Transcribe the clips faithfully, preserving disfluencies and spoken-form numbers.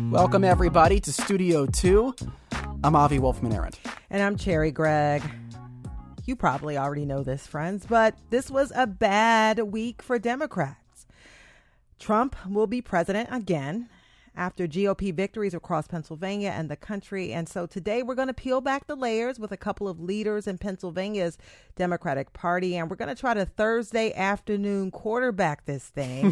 Welcome, everybody, to Studio two. I'm Avi Wolfman-Arent. And I'm Cherry Gregg. You probably already know this, friends, but this was a bad week for Democrats. Trump will be president again after G O P victories across Pennsylvania and the country. And so today we're going to peel back the layers with a couple of leaders in Pennsylvania's Democratic Party. And we're going to try to Thursday afternoon quarterback this thing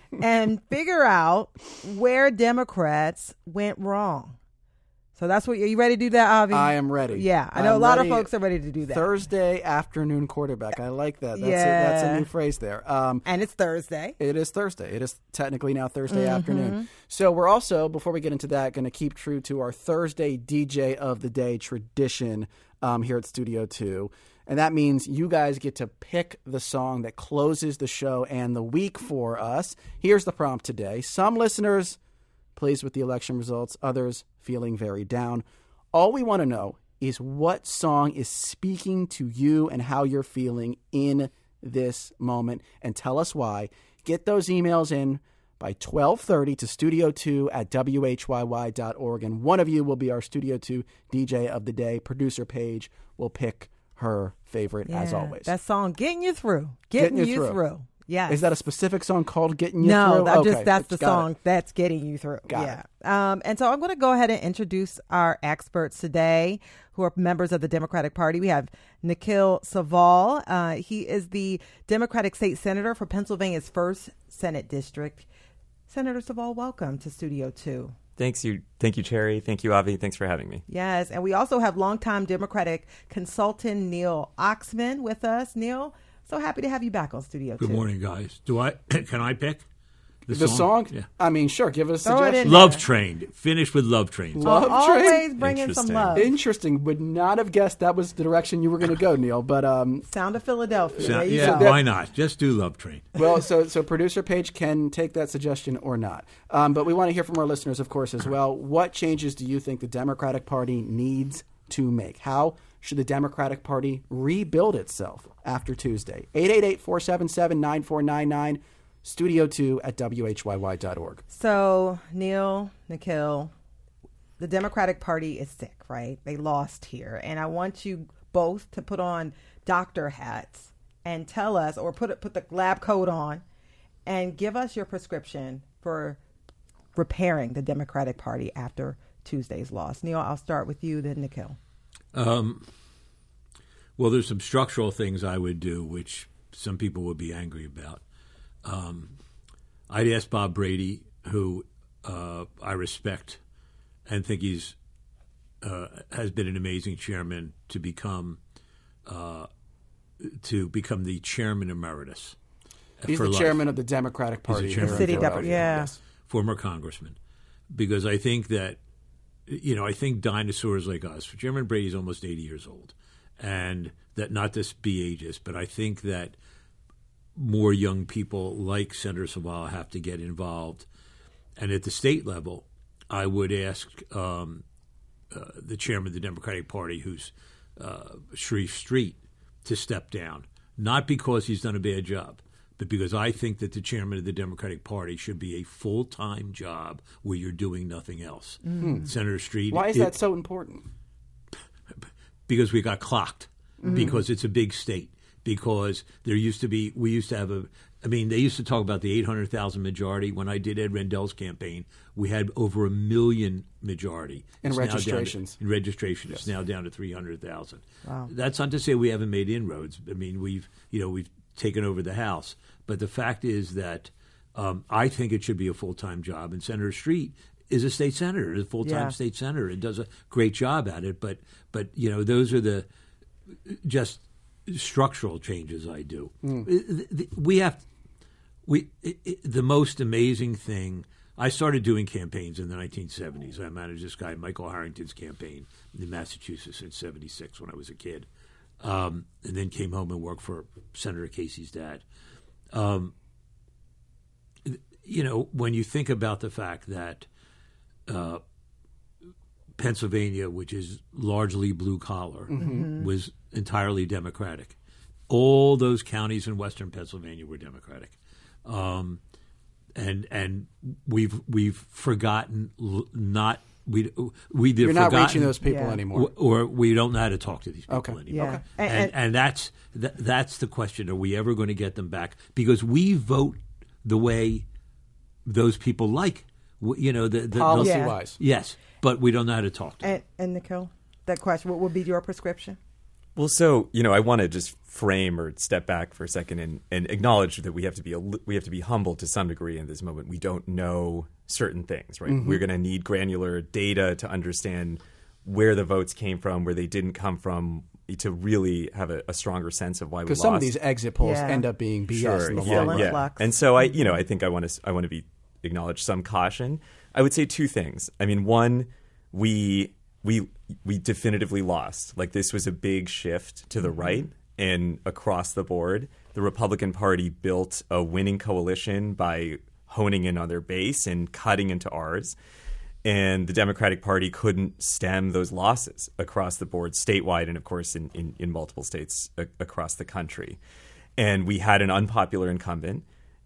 and figure out where Democrats went wrong. So that's what, are you ready to do that, Avi? I am ready. Yeah, I know I'm a lot ready. of folks are ready to do that. Thursday afternoon quarterback. I like that. That's, Yeah. a, that's a new phrase there. Um, And it's Thursday. It is Thursday. It is technically now Thursday Mm-hmm. afternoon. So we're also, before we get into that, going to keep true to our Thursday D J of the Day tradition um, here at Studio two. And that means you guys get to pick the song that closes the show and the week for us. Here's the prompt today. Some listeners pleased with the election results, others feeling very down. All we want to know is what song is speaking to you and how you're feeling in this moment, and tell us why. Get those emails in by twelve thirty to studio two at w h y y dot org, and one of you will be our Studio two D J of the Day. Producer Paige will pick her favorite, Yeah, as always. that song, Getting You Through. Getting, Getting You You Through. Through. Yeah. Is that a specific song called Getting You no, Through? that Okay, just that's the got song it. that's getting you through. Got yeah. Um, and so I'm going to go ahead and introduce our experts today, who are members of the Democratic Party. We have Nikhil Saval. Uh, he is the Democratic State Senator for Pennsylvania's first Senate District. Senator Saval, welcome to Studio two. Thanks you, thank you, Cherry. Thank you, Avi. Thanks for having me. Yes, and we also have longtime Democratic consultant Neil Oxman with us. Neil, so happy to have you back on Studio two. Good morning, guys. Do I? Can I pick the, The song? Yeah. I mean, sure, give us a Throw it suggestion. in. Love Train. Finish with Love Train. Love Always Train? bringing some Interesting. love. Interesting. Would not have guessed that was the direction you were going to go, Neil. But um, Sound of Philadelphia. So- There you yeah, go. why not? Just do Love Train. well, so so producer Paige can take that suggestion or not. Um, but we want to hear from our listeners, of course, as well. What changes do you think the Democratic Party needs to make? How should the Democratic Party rebuild itself after Tuesday? eight eight eight, four seven seven, nine four nine nine. Studio two at w h y y dot org. So, Neil, Nikhil, the Democratic Party is sick, right? They lost here. And I want you both to put on doctor hats and tell us, or put it, put the lab coat on and give us your prescription for repairing the Democratic Party after Tuesday's loss. Neil, I'll start with you, then Nikhil. Um, well, there's some structural things I would do, which some people would be angry about. Um, I'd ask Bob Brady, who uh, I respect and think he's uh, has been an amazing chairman, to become uh, to become the chairman emeritus. He's for the life. chairman of the Democratic Party. He's the chairman here City in Dep- Philadelphia. yeah. Yes. Former congressman, because I think that, you know, I think dinosaurs like us, Chairman Brady's almost eighty years old, and that, not to be ageist, but I think that more young people like Senator Saval have to get involved. And at the state level, I would ask um, uh, the chairman of the Democratic Party, who's uh, Sharif Street, to step down, not because he's done a bad job, but because I think that the chairman of the Democratic Party should be a full-time job where you're doing nothing else. Mm. Senator Street. Why is it- that so important? Because we got clocked. Mm-hmm. Because it's a big state. Because there used to be, we used to have a, I mean, they used to talk about the eight hundred thousand majority. When I did Ed Rendell's campaign, we had over a million majority. In It's now down to- registrations. in registration. Yes. It's now down to three hundred thousand. Wow. That's not to say we haven't made inroads. I mean, we've, you know, we've taken over the House. But the fact is that um, I think it should be a full-time job. And Senator Street is a state senator, is a full-time Yeah. state senator, and does a great job at it. But, but you know, those are the just structural changes I do. Mm. We have we it, it, the most amazing thing. I started doing campaigns in the nineteen seventies. I managed this guy Michael Harrington's campaign in Massachusetts in seventy-six when I was a kid, um, and then came home and worked for Senator Casey's dad. Um, you know, when you think about the fact that uh, Pennsylvania, which is largely blue collar, mm-hmm. was entirely Democratic. All those counties in western Pennsylvania were Democratic. Um, and and we've we've forgotten l- not we we You're not forgotten, reaching those people Yeah. anymore. or we don't know how to talk to these people Okay. anymore. Yeah. Okay. And- And, and- and that's th- that's the question: are we ever going to get them back? Because we vote the way those people like, W- you know, the, the Policy Yeah. wise. yes, but we don't know how to talk to them. And, and Nikhil, that question, what would be your prescription? Well, so, you know, I want to just frame or step back for a second and, and acknowledge that we have to be a, li- we have to be humble to some degree in this moment. We don't know certain things, right? Mm-hmm. We're going to need granular data to understand where the votes came from, where they didn't come from, to really have a, a stronger sense of why we lost. Because some of these exit polls Yeah. end up being B S Sure, in the yeah, long Still run. in yeah. flux. And so I, you know, I think I want to I want to be acknowledge some caution. I would say two things. I mean, one, we we we definitively lost. Like, this was a big shift to the right and across the board. The Republican Party built a winning coalition by honing in on their base and cutting into ours. And the Democratic Party couldn't stem those losses across the board, statewide, and of course in, in, in multiple states a- across the country. And we had an unpopular incumbent,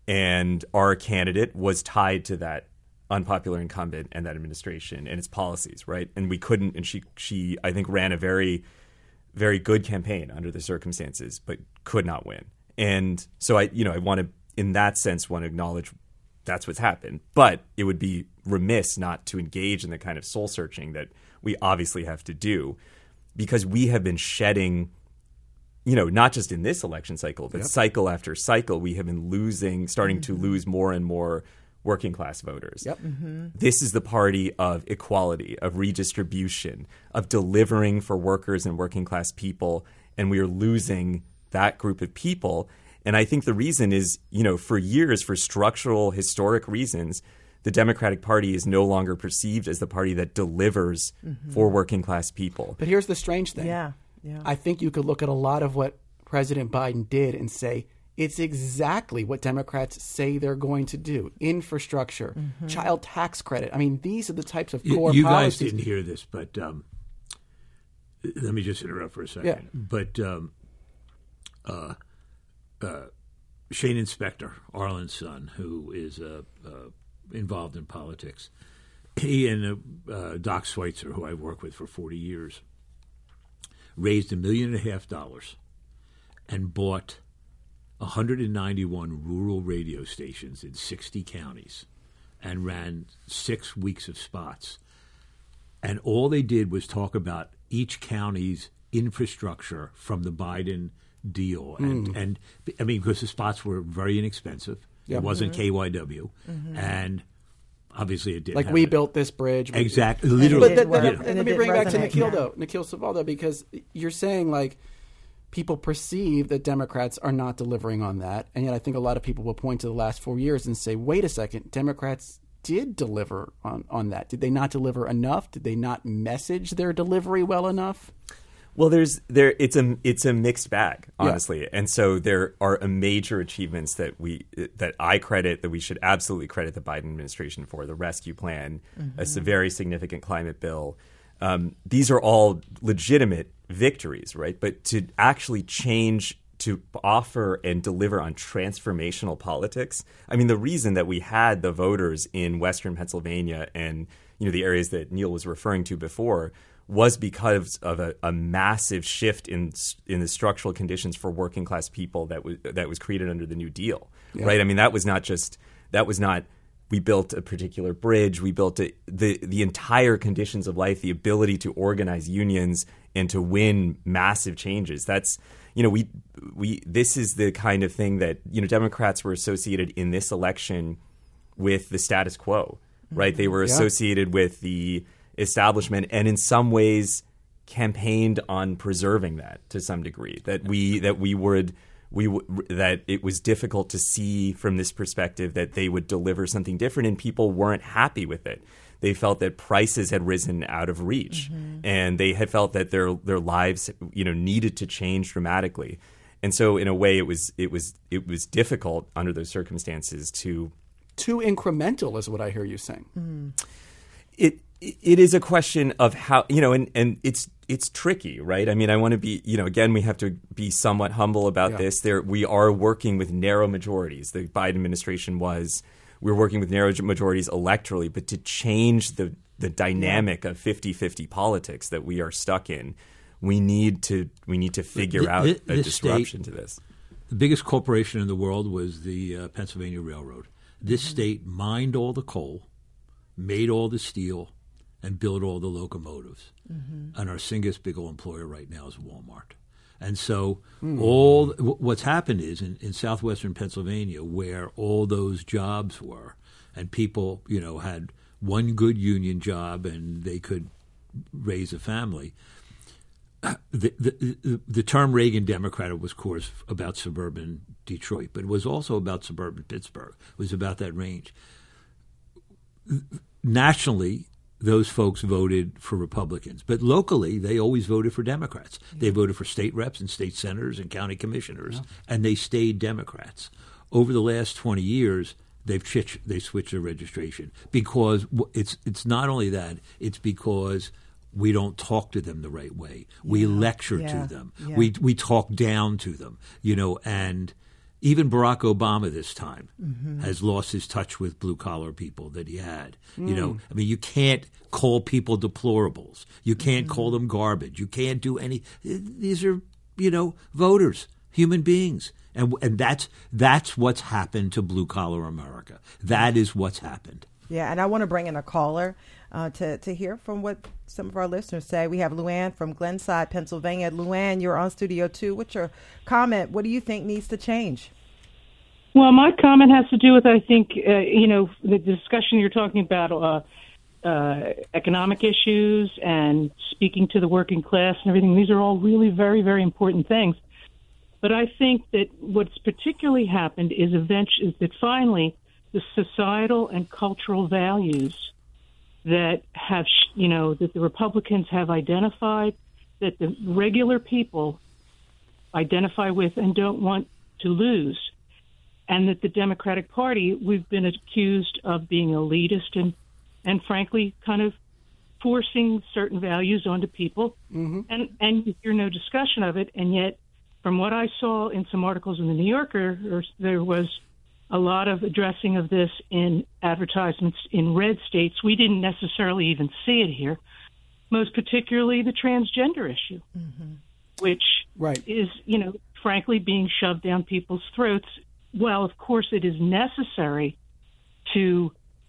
and our candidate was tied to that unpopular incumbent and that administration and its policies, right? And we couldn't, and she, she I think, ran a very, very good campaign under the circumstances, but could not win. And so I, you know, I want to, in that sense, want to acknowledge that's what's happened. But it would be remiss not to engage in the kind of soul searching that we obviously have to do, because we have been shedding, you know, not just in this election cycle, but Yep. cycle after cycle, we have been losing, starting to lose more and more working class voters. Yep. This is the party of equality, of redistribution, of delivering for workers and working class people, and we are losing that group of people. And I think the reason is, you know, for years, for structural, historic reasons, the Democratic Party is no longer perceived as the party that delivers for working class people. But here's the strange thing. Yeah, yeah. I think you could look at a lot of what President Biden did and say it's exactly what Democrats say they're going to do. Infrastructure, child tax credit. I mean, these are the types of You, core you guys policies. didn't hear this, but um, let me just interrupt for a second. Yeah. But um, uh, uh, Shane Inspector, Arlen's son, who is uh, uh, involved in politics, he and uh, Doc Schweitzer, who I've worked with for forty years, raised a million and a half dollars and bought one hundred ninety-one rural radio stations in sixty counties and ran six weeks of spots. And all they did was talk about each county's infrastructure from the Biden deal. And, Mm. and I mean, because the spots were very inexpensive. Yep. It wasn't K Y W. And obviously it didn't Like, have we it. built this bridge. we- Exactly. Literally. But then, work. then- And let it me didn't bring it back to resonate. Nikhil, Yeah. though. Nikhil Savaldo, because you're saying, like, people perceive that Democrats are not delivering on that. And yet I think a lot of people will point to the last four years and say, wait a second, Democrats did deliver on, on that. Did they not deliver enough? Did they not message their delivery well enough? Well, there's there it's a it's a mixed bag, Yeah. honestly, and so there are a major achievements that we that I credit that we should absolutely credit the Biden administration for: the rescue plan, a very significant climate bill. Um, these are all legitimate victories, right? But to actually change, to offer and deliver on transformational politics, I mean, the reason that we had the voters in Western Pennsylvania and, you know, the areas that Neil was referring to before was because of a, a massive shift in in the structural conditions for working class people that was that was created under the New Deal, Yeah. right? I mean, that was not just that was not we built a particular bridge, we built a, the the entire conditions of life, the ability to organize unions and to win massive changes. That's you know we we this is the kind of thing that you know Democrats were associated in this election with the status quo, right? They were Yeah. associated with the establishment, and in some ways campaigned on preserving that to some degree. That we that we would we w- that it was difficult to see from this perspective that they would deliver something different, and people weren't happy with it. They felt that prices had risen out of reach, and they had felt that their their lives you know needed to change dramatically. And so, in a way, it was it was it was difficult under those circumstances to. Too incremental is what I hear you saying. It it is a question of how you know, and, and it's it's tricky, right? I mean, I want to be you know, again, we have to be somewhat humble about Yeah. this. There, we are working with narrow majorities. The Biden administration was we're working with narrow majorities electorally, but to change the the dynamic yeah. of fifty-fifty politics that we are stuck in, we need to we need to figure the, out the, a disruption state, to this. The biggest corporation in the world was the uh, Pennsylvania Railroad. This mm-hmm. state mined all the coal, made all the steel, and built all the locomotives. Mm-hmm. And our single big old employer right now is Walmart. And so mm. all what's happened is in, in southwestern Pennsylvania, where all those jobs were, and people, you know, had one good union job and they could raise a family. The, the, the term Reagan Democrat was, of course, about suburban Detroit, but it was also about suburban Pittsburgh. It was about that range. Nationally, those folks voted for Republicans. But locally, they always voted for Democrats. Yeah. They voted for state reps and state senators and county commissioners, yeah. and they stayed Democrats. Over the last twenty years, they've ch- they switched their registration because it's it's not only that, it's because we don't talk to them the right way. We yeah. lecture yeah. to them. Yeah. We we talk down to them, you know, and even Barack Obama this time mm-hmm. has lost his touch with blue-collar people that he had. Mm. You know, I mean, you can't call people deplorables. You can't mm-hmm. call them garbage. You can't do any – these are, you know, voters, human beings. And and that's that's what's happened to blue-collar America. That is what's happened. Yeah, and I want to bring in a caller uh, to, to hear from what some of our listeners say. We have Luann from Glenside, Pennsylvania. Luann, you're on Studio two. What's your comment? What do you think needs to change? Well, my comment has to do with, I think, uh, you know, the discussion you're talking about uh, uh, economic issues and speaking to the working class and everything. These are all really very, very important things. But I think that what's particularly happened is, eventually, is that finally the societal and cultural values that have, you know, that the Republicans have identified, that the regular people identify with and don't want to lose, and that the Democratic Party, we've been accused of being elitist and, and frankly, kind of forcing certain values onto people, mm-hmm. and, and you hear no discussion of it, and yet from what I saw in some articles in the New Yorker, there was a lot of addressing of this in advertisements in red states. We didn't necessarily even see it here, most particularly the transgender issue, mm-hmm. which right. is, you know, frankly being shoved down people's throats. Well, of course, it is necessary to,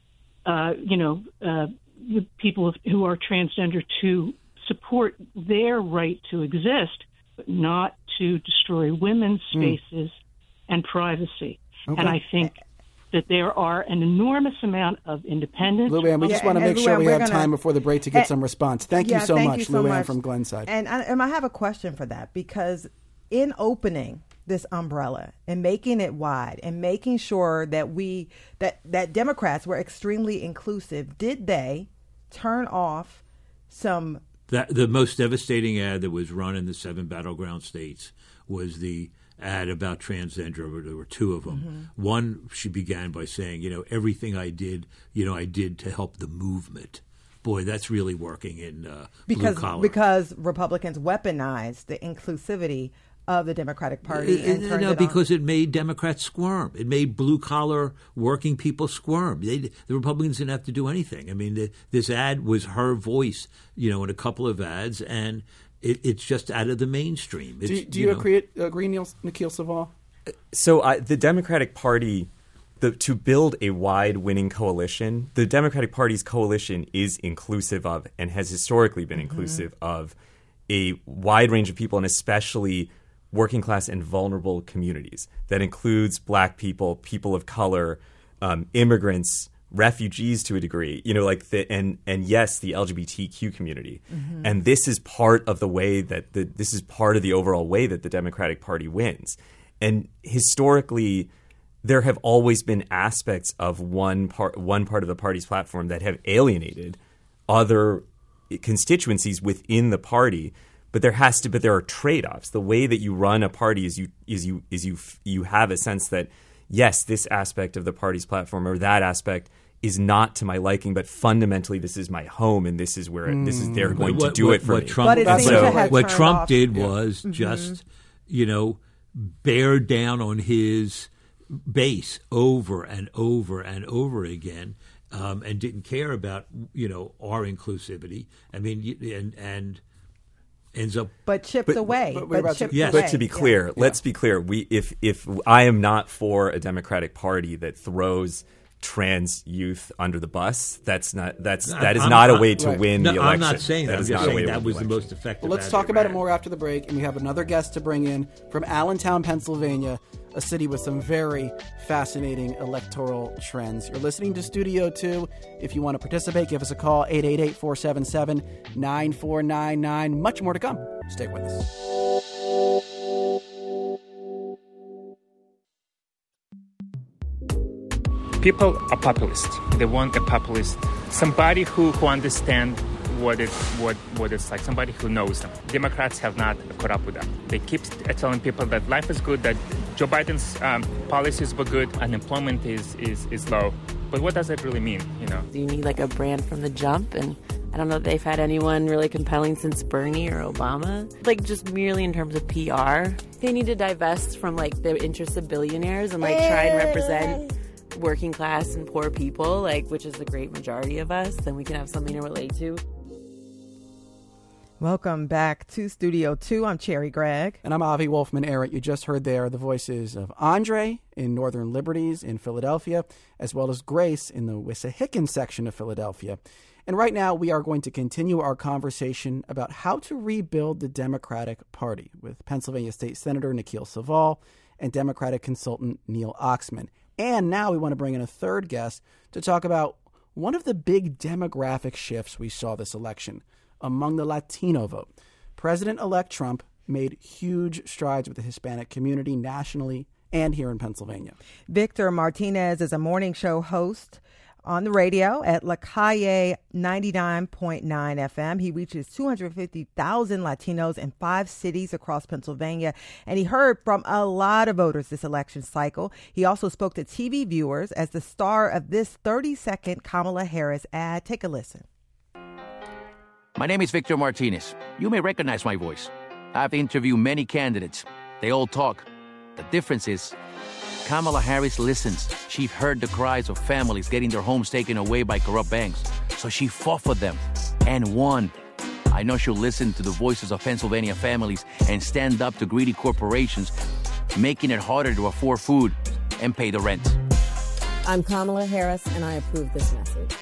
uh, you know, uh, people who are transgender to support their right to exist, but not to destroy women's spaces mm. and privacy. Okay. And I think that there are an enormous amount of independence. Luann, we just yeah, want to make sure we have gonna, time before the break to get and, some response. Thank yeah, you so thank much, you so Luann much. from Glenside. And, and I have a question for that, because in opening this umbrella and making it wide and making sure that we that that Democrats were extremely inclusive, did they turn off some? That the most devastating ad that was run in the seven battleground states was the ad about transgender. There were two of them. Mm-hmm. One, she began by saying, you know, everything I did, you know, I did to help the movement. Boy, that's really working in uh, because, blue collar. Because Republicans weaponized the inclusivity of the Democratic Party and uh, turned no, it because on. it made Democrats squirm. It made blue-collar working people squirm. They, the Republicans didn't have to do anything. I mean, the, this ad was her voice, you know, in a couple of ads, and it, it's just out of the mainstream. It's, do you, do you, you agree, know, agree, Nikhil Saval? So uh, the Democratic Party, the, to build a wide winning coalition, the Democratic Party's coalition is inclusive of and has historically been mm-hmm. inclusive of a wide range of people, and especially working class and vulnerable communities. That includes black people, people of color, um, immigrants, refugees to a degree, you know, like the, and, and yes, the L G B T Q community. Mm-hmm. And this is part of the way that the, this is part of the overall way that the Democratic Party wins. And historically, there have always been aspects of one part, one part of the party's platform that have alienated other constituencies within the party. But there has to, but there are trade-offs. The way that you run a party is you is you is you you have a sense that yes, this aspect of the party's platform or that aspect is not to my liking, but fundamentally this is my home and this is where mm. this is they're going what, to do what, it for what me. Trump, but it seems so, to have what Trump off. did yeah. was mm-hmm. just you know bear down on his base over and over and over again, um, and didn't care about, you know, our inclusivity. I mean, and and ends up, but chipped But- away. but we're about to- chipped Yes. away. But to be Yeah. clear, let's be clear. We if if I am not for a Democratic Party that throws trans youth under the bus, that's not that's that is I'm- not a I'm- way to right. win no, the election. I'm not saying that. That I'm is just not a way saying to that win was the election. most effective. Well, let's ad talk they about it ran. more after the break, and we have another guest to bring in from Allentown, Pennsylvania, a city with some very fascinating electoral trends. You're listening to Studio two. If you want to participate, give us a call, eight eight eight, four seven seven, nine four nine nine. Much more to come. Stay with us. People are populist. They want a populist, somebody who, who understands what it what what it's like, somebody who knows them. Democrats have not caught up with them. They keep telling people that life is good, that Joe Biden's um, policies were good, unemployment is, is is low. But what does that really mean? You know, You need like a brand from the jump, and I don't know if they've had anyone really compelling since Bernie or Obama. Like just merely in terms of P R, they need to divest from like the interests of billionaires and like try and represent working class and poor people, like which is the great majority of us. Then we can have something to relate to. Welcome back to Studio two. I'm Cherry Gregg. And I'm Avi Wolfman Arent. You just heard there the voices of Andre in Northern Liberties in Philadelphia, as well as Grace in the Wissahickon section of Philadelphia. And right now we are going to continue our conversation about how to rebuild the Democratic Party with Pennsylvania State Senator Nikhil Saval and Democratic consultant Neil Oxman. And now we want to bring in a third guest to talk about one of the big demographic shifts we saw this election among the Latino vote. President-elect Trump made huge strides with the Hispanic community nationally and here in Pennsylvania. Victor Martinez is a morning show host on the radio at La Calle ninety-nine point nine F M. He reaches two hundred fifty thousand Latinos in five cities across Pennsylvania, and he heard from a lot of voters this election cycle. He also spoke to T V viewers as the star of this thirty-second Kamala Harris ad. Take a listen. My name is Victor Martinez. You may recognize my voice. I've interviewed many candidates. They all talk. The difference is Kamala Harris listens. She heard the cries of families getting their homes taken away by corrupt banks. So she fought for them and won. I know she'll listen to the voices of Pennsylvania families and stand up to greedy corporations, making it harder to afford food and pay the rent. I'm Kamala Harris, and I approve this message.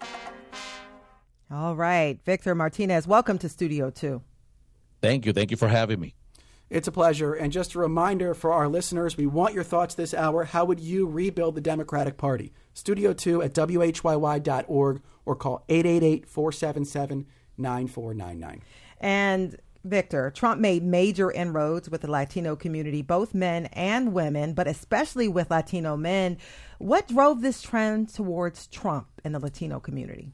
All right, Victor Martinez, welcome to Studio two. Thank you. Thank you for having me. It's a pleasure. And just a reminder for our listeners, we want your thoughts this hour. How would you rebuild the Democratic Party? Studio two at W H Y Y dot org or call eight eight eight, four seven seven, nine four nine nine. And Victor, Trump made major inroads with the Latino community, both men and women, but especially with Latino men. What drove this trend towards Trump and the Latino community?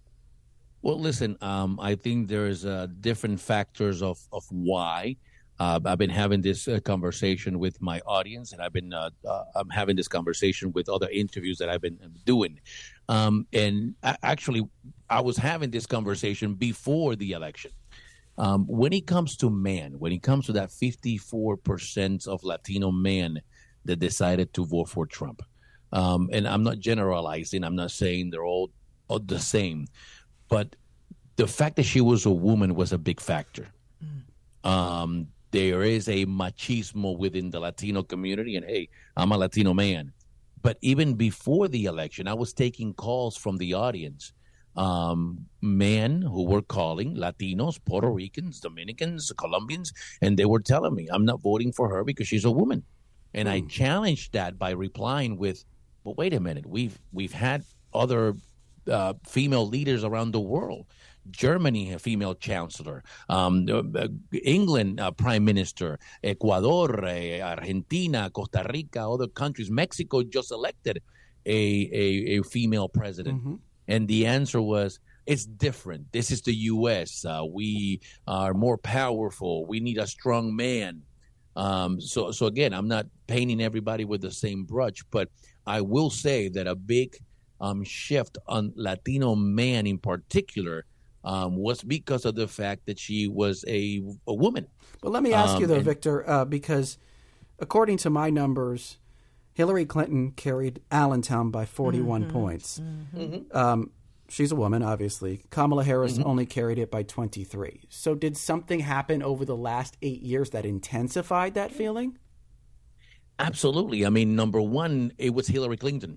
Well, listen, um, I think there's uh, different factors of, of why. Uh, I've been having this uh, conversation with my audience, and I've been uh, uh, I'm having this conversation with other interviews that I've been doing. Um, and I, actually, I was having this conversation before the election. Um, when it comes to men, when it comes to that fifty-four percent of Latino men that decided to vote for Trump, um, and I'm not generalizing, I'm not saying they're all, all the same, but the fact that she was a woman was a big factor. Mm. Um, there is a machismo within the Latino community, and hey, I'm a Latino man. But even before the election, I was taking calls from the audience, um, men who were calling, Latinos, Puerto Ricans, Dominicans, Colombians, and they were telling me, I'm not voting for her because she's a woman. And mm. I challenged that by replying with, but wait a minute, we've we've had other uh, female leaders around the world. Germany, a female chancellor, um, uh, England, uh, prime minister, Ecuador, uh, Argentina, Costa Rica, other countries. Mexico just elected a, a, a female president. Mm-hmm. And the answer was, it's different. This is the U S. Uh, we are more powerful. We need a strong man. Um, so, so again, I'm not painting everybody with the same brush, but I will say that a big um, shift on Latino man in particular Um, was because of the fact that she was a, a woman. But let me ask um, you, though, and, Victor, uh, because according to my numbers, Hillary Clinton carried Allentown by forty-one Mm-hmm. points. Mm-hmm. Um, she's a woman, obviously. Kamala Harris Mm-hmm. only carried it by twenty-three. So did something happen over the last eight years that intensified that feeling? Absolutely. I mean, number one, it was Hillary Clinton.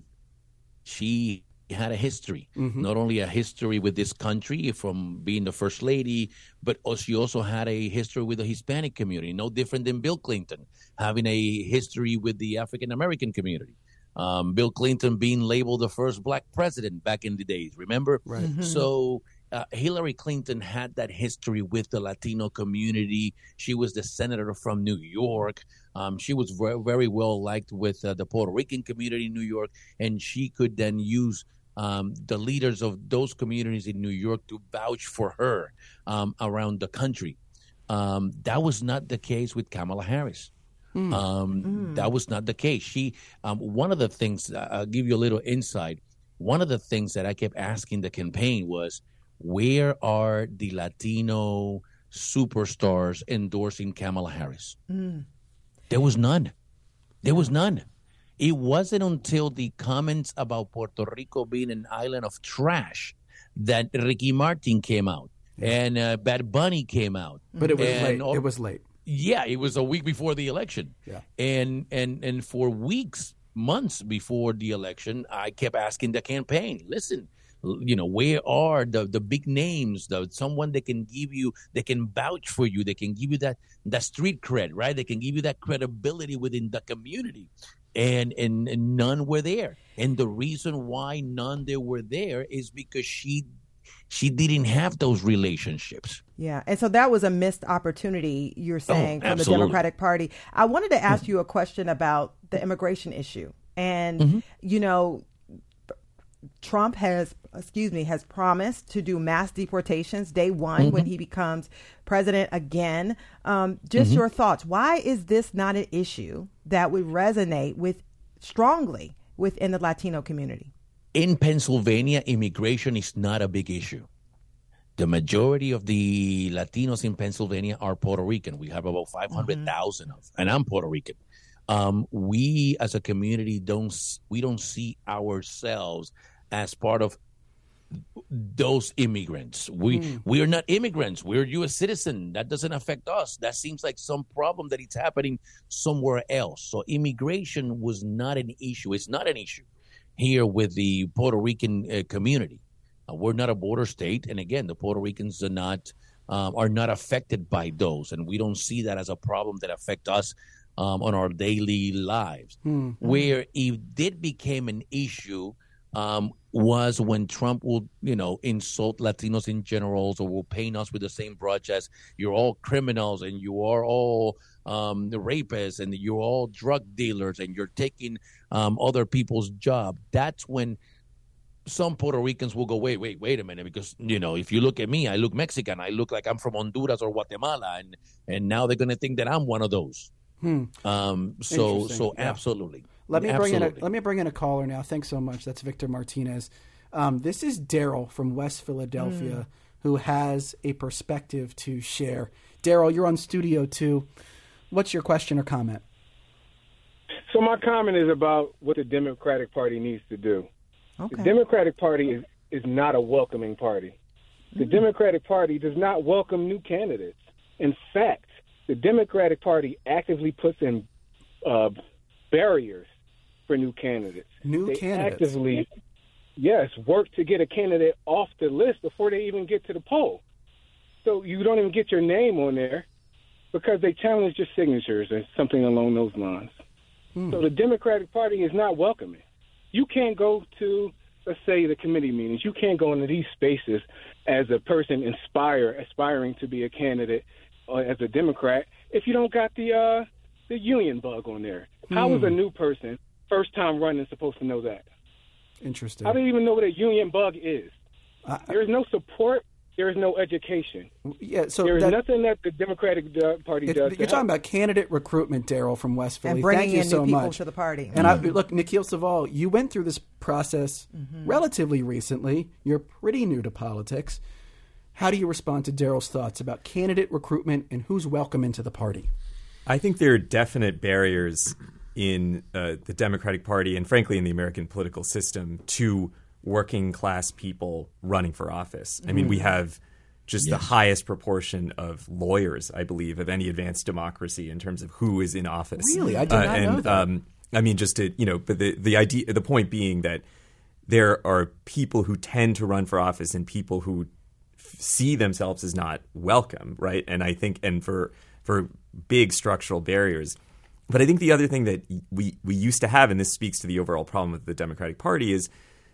She had a history, Mm-hmm. not only a history with this country from being the first lady, but also, she also had a history with the Hispanic community, no different than Bill Clinton, having a history with the African American community. Um, Bill Clinton being labeled the first black president back in the days, remember? Right. Mm-hmm. So uh, Hillary Clinton had that history with the Latino community. She was the senator from New York. Um, she was very, very well liked with uh, the Puerto Rican community in New York, and she could then use um, the leaders of those communities in New York to vouch for her um, around the country. Um, that was not the case with Kamala Harris. Mm. Um, Mm. That was not the case. She, um, one of the things, uh, I'll give you a little insight. One of the things that I kept asking the campaign was, where are the Latino superstars endorsing Kamala Harris? Mm. There was none. There was none. It wasn't until the comments about Puerto Rico being an island of trash that Ricky Martin came out and uh, Bad Bunny came out. But it was And late. all- It was late. Yeah, it was a week before the election. Yeah. And and and for weeks, months before the election, I kept asking the campaign, listen, l- you know, where are the the big names, the someone that can give you, that can vouch for you, that can give you that that street cred, right? They can give you that credibility within the community. And, and and none were there. And the reason why none they were there is because she she didn't have those relationships. Yeah, and so that was a missed opportunity, you're saying, from the absolutely. Democratic Party. I wanted to ask you a question about the immigration issue. And, you know, Trump has, excuse me, has promised to do mass deportations day one when he becomes president again. Um, just your thoughts. Why is this not an issue that would resonate with strongly within the Latino community? In Pennsylvania, immigration is not a big issue. The majority of the Latinos in Pennsylvania are Puerto Rican. We have about five hundred thousand of, and I'm Puerto Rican. Um, we as a community don't s- we don't see ourselves as part of those immigrants. We we are not immigrants. We're U S citizen. That doesn't affect us. That seems like some problem that it's happening somewhere else. So immigration was not an issue. It's not an issue here with the Puerto Rican uh, community. Uh, we're not a border state, and again, the Puerto Ricans are not um, are not affected by those, and we don't see that as a problem that affect us um, on our daily lives. Hmm. Where it did became an issue um, was when Trump will, you know, insult Latinos in general, or will paint us with the same brush as you're all criminals and you are all um, the rapists and you're all drug dealers and you're taking um, other people's job. That's when some Puerto Ricans will go, wait, wait, wait a minute, because, you know, if you look at me, I look Mexican, I look like I'm from Honduras or Guatemala, and and now they're going to think that I'm one of those. Hmm. Um, so, Interesting. so Yeah. absolutely. Let me bring in a, Absolutely. let me bring in a caller now. Thanks so much. That's Victor Martinez. Um, this is Daryl from West Philadelphia, who has a perspective to share. Daryl, you're on Studio Two. What's your question or comment? So my comment is about what the Democratic Party needs to do. Okay. The Democratic Party is, is not a welcoming party. The Democratic Party does not welcome new candidates. In fact, the Democratic Party actively puts in uh, barriers for new candidates. New they candidates. actively, yes, work to get a candidate off the list before they even get to the poll. So you don't even get your name on there because they challenge your signatures or something along those lines. Hmm. So the Democratic Party is not welcoming. You can't go to, let's say, the committee meetings. You can't go into these spaces as a person inspire, aspiring to be a candidate or as a Democrat if you don't got the uh, the union bug on there. How is a new person, first time running, supposed to know that? Interesting. How do you even know what a union bug is? Uh, There is no support. There is no education. yeah. So There is that, nothing that the Democratic uh, Party if, does. you're to talking help. about candidate recruitment, Daryl from West Philly. And bringing Thank you in so new people much. to the party. And I, look, Nikhil Saval, you went through this process relatively recently. You're pretty new to politics. How do you respond to Daryl's thoughts about candidate recruitment and who's welcome into the party? I think there are definite barriers in uh, the Democratic Party and, frankly, in the American political system to working class people running for office. I mean, mm. we have just yes. the highest proportion of lawyers, I believe, of any advanced democracy in terms of who is in office. Really? I did uh, not and, know that. Um, I mean, just to, you know, but the, the idea, the point being that there are people who tend to run for office and people who f- see themselves as not welcome, right? And I think, and for for big structural barriers. But I think the other thing that we, we used to have, and this speaks to the overall problem with the Democratic Party, is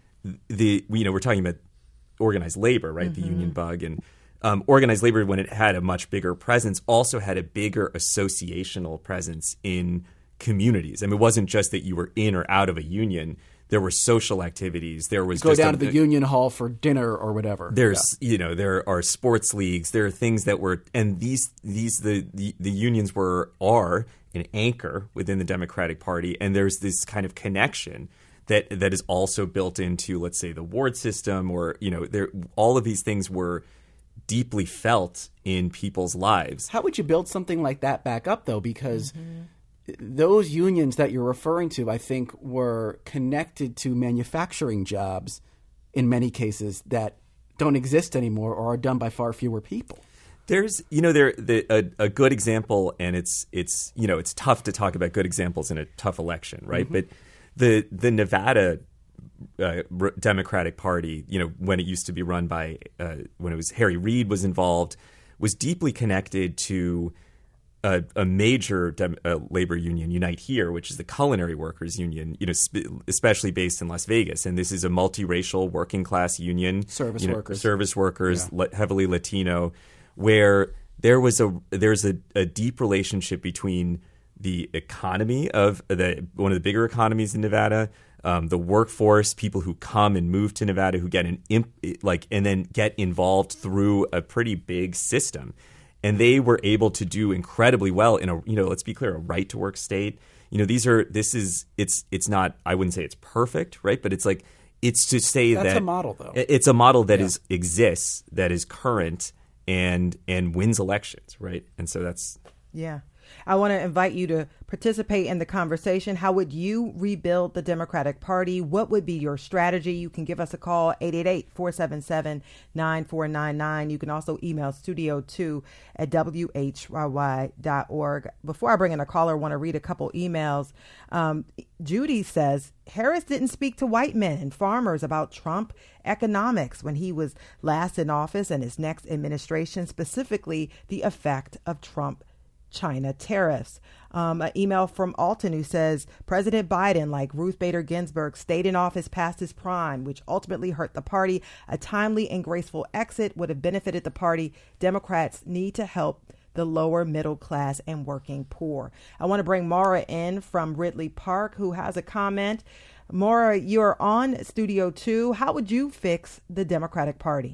the, you know, we're talking about organized labor, right? Mm-hmm. The union bug. And um, organized labor, when it had a much bigger presence, also had a bigger associational presence in communities. I mean, it wasn't just that you were in or out of a union. There were social activities. There was you go just down a, to the union hall for dinner or whatever. There's, yeah. you know, there are sports leagues. There are things that were, and these, these, the, the, the unions were, are an anchor within the Democratic Party. And there's this kind of connection that, that is also built into, let's say, the ward system, or, you know, there, all of these things were deeply felt in people's lives. How would you build something like that back up, though? Because mm-hmm. those unions that you're referring to, I think, were connected to manufacturing jobs in many cases that don't exist anymore or are done by far fewer people. There's, you know, there the, a, a good example, and it's it's you know it's tough to talk about good examples in a tough election, right? Mm-hmm. But the the Nevada uh, Democratic Party, you know, when it used to be run by uh, when it was Harry Reid was involved, was deeply connected to A, a major dem, uh, labor union, Unite Here, which is the culinary workers union, you know, sp- especially based in Las Vegas. And this is a multiracial working class union, service you know, workers, service workers, yeah. le- heavily Latino, where there was a there's a, a deep relationship between the economy of the one of the bigger economies in Nevada, um, the workforce, people who come and move to Nevada, who get an imp, like and then get involved through a pretty big system. And they were able to do incredibly well in a, you know, let's be clear, a right to work state. You know, these are, this is, it's, it's not, I wouldn't say it's perfect, right? But it's like, it's to say That's that. That's a model, though. It's a model that yeah. is exists, that is current and, and wins elections, right? And so that's. Yeah. I want to invite you to participate in the conversation. How would you rebuild the Democratic Party? What would be your strategy? You can give us a call, eight eight eight, four seven seven, nine four nine nine. You can also email studio two at W H Y Y dot org. Before I bring in a caller, I want to read a couple emails. Um, Judy says, Harris didn't speak to white men and farmers about Trump economics when he was last in office and his next administration, specifically the effect of Trump China tariffs. Um, an email from Alton who says President Biden, like Ruth Bader Ginsburg, stayed in office past his prime, which ultimately hurt the party. A timely and graceful exit would have benefited the party. Democrats need to help the lower middle class and working poor. I want to bring Mara in from Ridley Park, who has a comment. Mara, you're on Studio two. How would you fix the Democratic Party?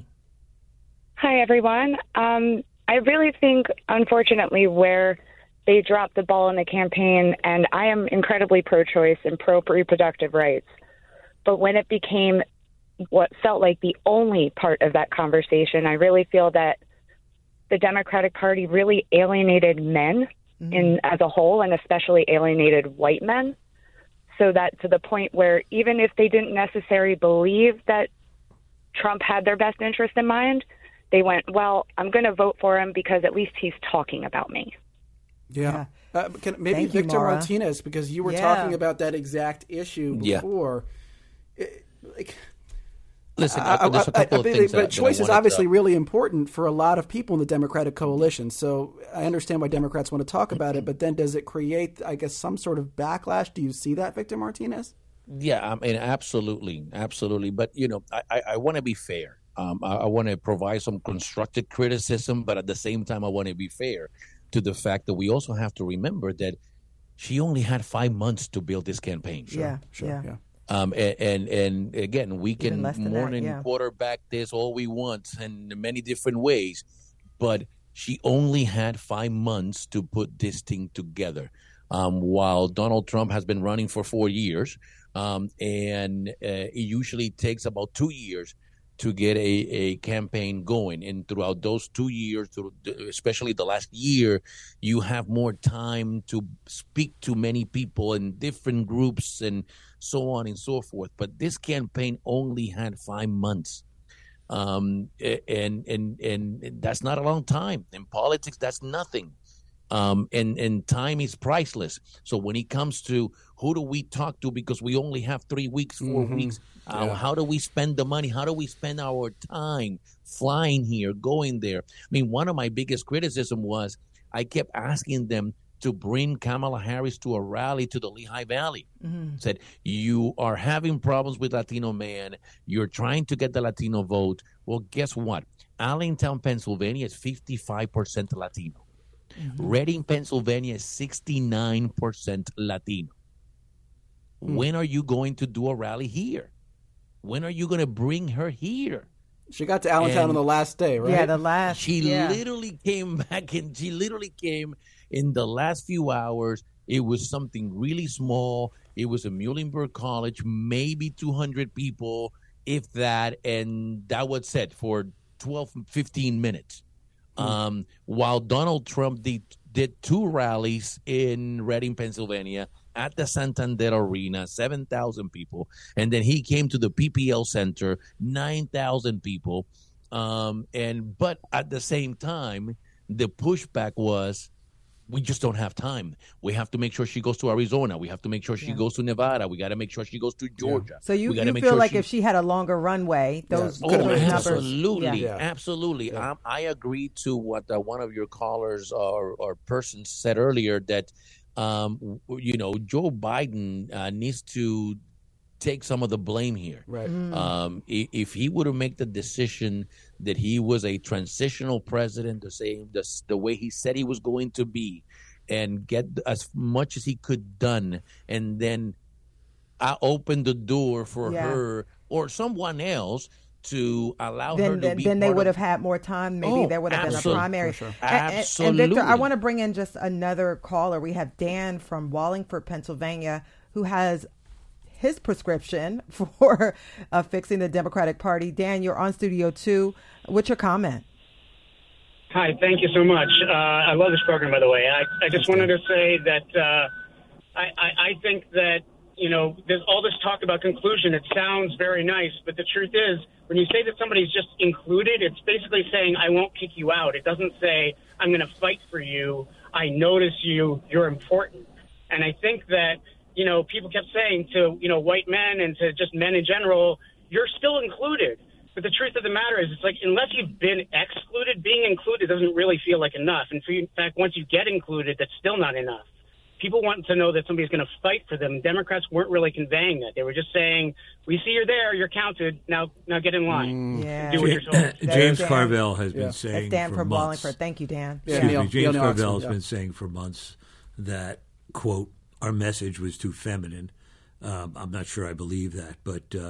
Hi, everyone. Um, I really think, unfortunately, where they dropped the ball in the campaign, and I am incredibly pro-choice and pro-reproductive rights, but when it became what felt like the only part of that conversation, I really feel that the Democratic Party really alienated men mm-hmm. in as a whole, and especially alienated white men, so that to the point where even if they didn't necessarily believe that Trump had their best interest in mind, they went, well, I'm going to vote for him because at least he's talking about me. Yeah. yeah. Uh, can, maybe Thank Victor you, Martinez, because you were yeah. talking about that exact issue before. Yeah. It, like, Listen, I, I, there's a couple I, I, of things But that, choice that is I obviously to, really important for a lot of people in the Democratic coalition. So I understand why Democrats want to talk about it, but then does it create, I guess, some sort of backlash? Do you see that, Victor Martinez? Yeah, I mean, absolutely, absolutely. But, you know, I, I, I want to be fair. Um, I, I want to provide some constructive criticism, but at the same time, I want to be fair to the fact that we also have to remember that she only had five months to build this campaign. Sure, yeah, sure, yeah. yeah. Um, and, and and again, we can mourn and yeah. quarterback this all we want in many different ways, but she only had five months to put this thing together. Um, while Donald Trump has been running for four years, um, and uh, it usually takes about two years to get a, a campaign going. And throughout those two years, especially the last year, you have more time to speak to many people in different groups and so on and so forth. But this campaign only had five months. Um, and, and, and that's not a long time. In politics, that's nothing. Um, and, and time is priceless. So when it comes to who do we talk to, because we only have three weeks, four Mm-hmm. weeks, uh, Yeah. how do we spend the money? How do we spend our time flying here, going there? I mean, one of my biggest criticism was I kept asking them to bring Kamala Harris to a rally to the Lehigh Valley. Mm-hmm. Said, you are having problems with Latino man. You're trying to get the Latino vote. Well, guess what? Allentown, Pennsylvania is fifty-five percent Latino. Mm-hmm. Reading, Pennsylvania is sixty-nine percent Latino. Hmm. When are you going to do a rally here? When are you going to bring her here? She got to Allentown And- on the last day, right? Yeah, the last. She yeah. literally came back and she literally came in the last few hours. It was something really small. It was a Muhlenberg College, maybe two hundred people, if that. And that was it for twelve, fifteen minutes. Hmm. Um, while Donald Trump did, did two rallies in Reading, Pennsylvania, at the Santander Arena, seven thousand people. And then he came to the P P L Center, nine thousand people. Um, and but at the same time, the pushback was, we just don't have time. We have to make sure she goes to Arizona. We have to make sure she Yeah. goes to Nevada. We got to make sure she goes to Georgia. So you, we gotta you make feel sure like she- if she had a longer runway, those, Oh, those numbers. absolutely, Yeah. absolutely. Um, I agree to what uh, one of your callers or, or persons said earlier that, um, w- you know, Joe Biden uh, needs to take some of the blame here. Right. Mm. Um, i- if he would have made the decision that he was a transitional president, the same the, the way he said he was going to be, and get as much as he could done, and then I opened the door for Yeah. her or someone else to allow her Then, to then, be then they part would of- have had more time. Maybe Oh, there would have been a absolutely. primary. For sure. And- and- And, Absolutely. Victor, I want to bring in just another caller. We have Dan from Wallingford, Pennsylvania, who has his prescription for uh, fixing the Democratic Party. Dan, you're on Studio Two. What's your comment? Hi, thank you so much. Uh, I love this program, by the way. I, I just wanted to say that uh, I, I, I think that, you know, there's all this talk about conclusion. It sounds very nice, but the truth is, when you say that somebody's just included, it's basically saying, I won't kick you out. It doesn't say, I'm going to fight for you. I notice you. You're important. And I think that, you know, people kept saying to, you know, white men and to just men in general, you're still included. But the truth of the matter is, it's like, unless you've been excluded, being included doesn't really feel like enough. And in fact, once you get included, that's still not enough. People want to know that somebody's going to fight for them. Democrats weren't really conveying that. They were just saying, we see you're there, you're counted, now now get in line. Yeah. Do what you're told. James Dan. Carville has been Yeah. saying That's Dan for from months. Wallingford. Thank you, Dan. Yeah, Excuse Neil- me, James Neil Nelson, Carville has yeah. been saying for months that, quote, our message was too feminine. Um, I'm not sure I believe that, but uh,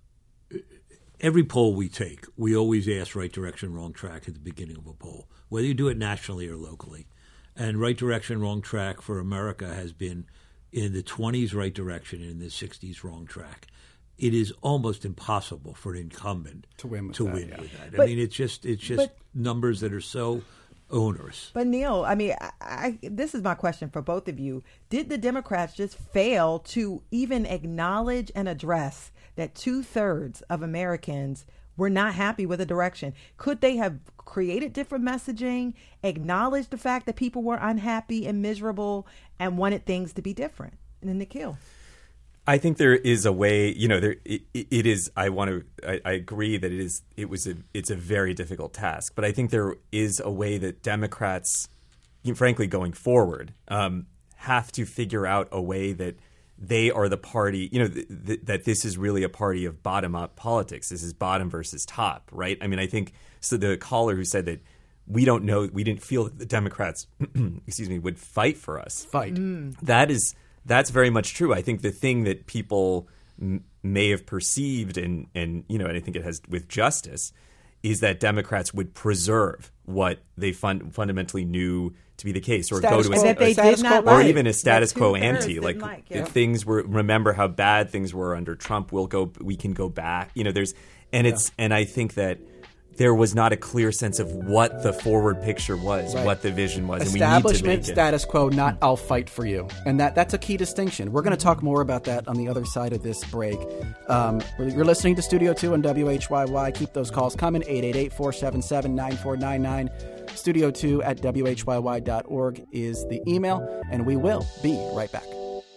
every poll we take, we always ask right direction, wrong track at the beginning of a poll, whether you do it nationally or locally. And right direction, wrong track for America has been in the twenties right direction and in the sixties wrong track. It is almost impossible for an incumbent To win with to that, win yeah. with that. I But- mean, it's just it's just but- numbers that are so onerous. But Neil, I mean, I, I, this is my question for both of you. Did the Democrats just fail to even acknowledge and address that two thirds of Americans were not happy with the direction? Could they have created different messaging, acknowledged the fact that people were unhappy and miserable and wanted things to be different? And then Nikhil. I think there is a way, you know, there it, it is. I want to. I, I agree that it is. It was a. It's a very difficult task, but I think there is a way that Democrats, you know, frankly, going forward, um, have to figure out a way that they are the party. You know, th- th- that this is really a party of bottom-up politics. This is bottom versus top, right? I mean, I think so. The caller who said that we don't know, we didn't feel that the Democrats, excuse me, would fight for us. Fight. That is. That's very much true. I think the thing that people m- may have perceived, and, and you know, and I think it has with justice, is that Democrats would preserve what they fun- fundamentally knew to be the case, or Status go to quo- a, that they status did quo- not or like. even a status That quo two-thirds ante. didn't Like, like, if yeah. things were, remember how bad things were under Trump. We'll go. We can go back. You know, there's And it's and I think that there was not a clear sense of what the forward picture was, Right. what the vision was. Establishment, and we need to make status quo, not I'll fight for you. And that that's a key distinction. We're going to talk more about that on the other side of this break. Um, you're listening to Studio two on W H Y Y. Keep those calls coming, eight eight eight, four seven seven, nine four nine nine. Studio two at W H Y Y dot org is the email, and we will be right back.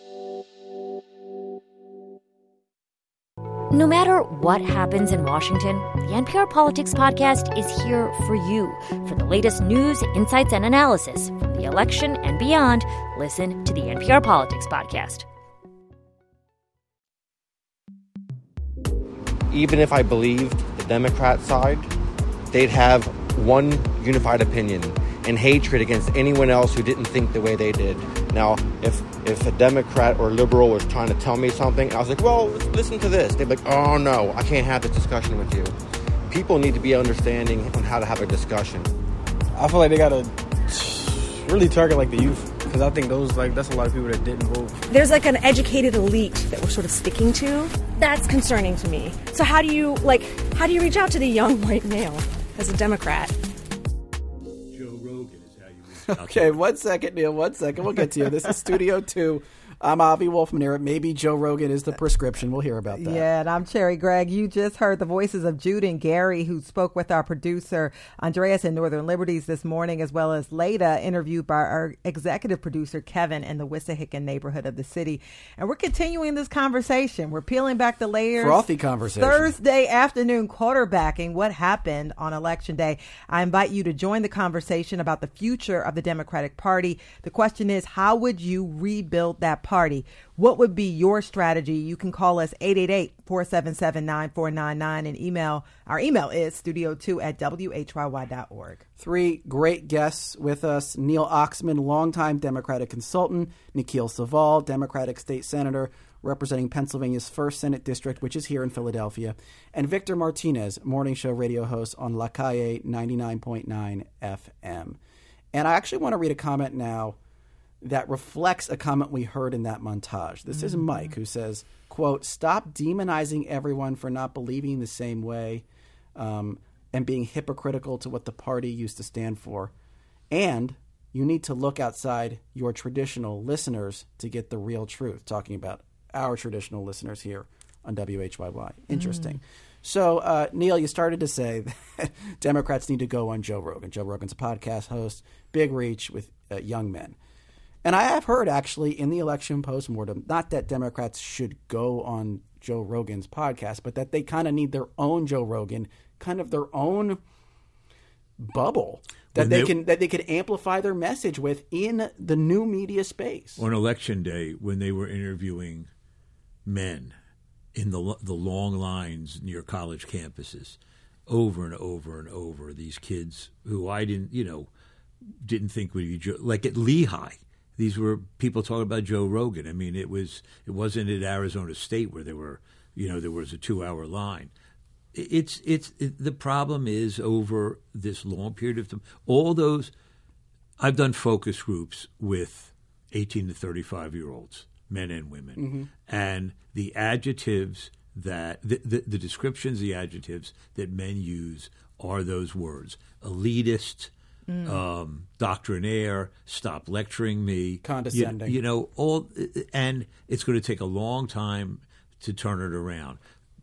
No matter what happens in Washington, the N P R Politics Podcast is here for you. For the latest news, insights, and analysis from the election and beyond, listen to the N P R Politics Podcast. Even if I believed the Democrat side, they'd have one unified opinion and hatred against anyone else who didn't think the way they did. Now, if if a Democrat or liberal was trying to tell me something, I was like, well, listen to this. They'd be like, oh, no, I can't have this discussion with you. People need to be understanding on how to have a discussion. I feel like they got to really target, like, the youth, because I think those, like, that's a lot of people that didn't vote. There's, like, an educated elite that we're sort of sticking to. That's concerning to me. So how do you, like, how do you reach out to the young white male as a Democrat? Okay, one second, Neil. One second. We'll get to you. This is Studio two. I'm Avi Wolfman. Maybe Joe Rogan is the prescription. We'll hear about that. Yeah, and I'm Cherry Gregg. You just heard the voices of Jude and Gary, who spoke with our producer, Andreas in Northern Liberties this morning, as well as Leda, interviewed by our executive producer, Kevin, in the Wissahickon neighborhood of the city. And we're continuing this conversation. We're peeling back the layers. Frothy conversation. Thursday afternoon quarterbacking. What happened on Election Day? I invite you to join the conversation about the future of the Democratic Party. The question is, how would you rebuild that party? Party. What would be your strategy? You can call us eight eight eight, four seven seven, nine four nine nine and email. Our email is studio two at W H Y Y dot org. Three great guests with us. Neil Oxman, longtime Democratic consultant. Nikhil Saval, Democratic state senator representing Pennsylvania's first Senate district, which is here in Philadelphia. And Victor Martinez, morning show radio host on La Calle ninety-nine point nine F M. And I actually want to read a comment now that reflects a comment we heard in that montage. This mm-hmm. is Mike, who says, quote, stop demonizing everyone for not believing the same way um, and being hypocritical to what the party used to stand for. And you need to look outside your traditional listeners to get the real truth, talking about our traditional listeners here on W H Y Y. Interesting. Mm. So, uh, Neil, you started to say that Democrats need to go on Joe Rogan. Joe Rogan's a podcast host, big reach with uh, young men. And I have heard, actually, in the election postmortem, not that Democrats should go on Joe Rogan's podcast, but that they kind of need their own Joe Rogan, kind of their own bubble that they, they can that they could amplify their message with in the new media space. On Election Day, when they were interviewing men in the the long lines near college campuses, over and over and over, these kids who I didn't, you know, didn't think would be Joe, like at Lehigh. These were people talking about Joe Rogan. I mean, it was it wasn't at Arizona State where there were, you know, there was a two-hour line. It's it's it, the problem is over this long period of time. All those, I've done focus groups with eighteen to thirty-five year olds, men and women, mm-hmm. and the adjectives that the, the the descriptions, the adjectives that men use are those words: elitist. Mm. Um, doctrinaire, stop lecturing me, condescending. You, you know, all, and it's going to take a long time to turn it around.